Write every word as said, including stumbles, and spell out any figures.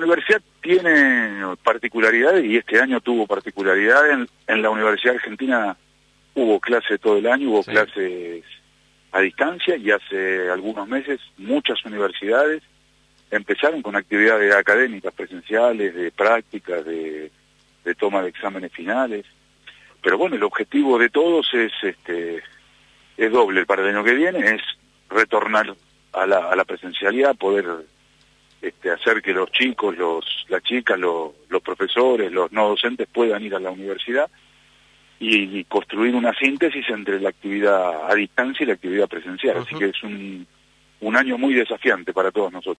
universidad tiene particularidades y este año tuvo particularidades. En, en la Universidad Argentina hubo clases todo el año, hubo sí. clases a distancia, y hace algunos meses muchas universidades empezaron con actividades académicas presenciales, de prácticas, de, de toma de exámenes finales. Pero bueno, el objetivo de todos es este es doble para el año que viene, es retornar a la, a la presencialidad, poder este, hacer que los chicos, los las chicas, los, los profesores, los no docentes puedan ir a la universidad y, y construir una síntesis entre la actividad a distancia y la actividad presencial. Uh-huh. Así que es un, un año muy desafiante para todos nosotros.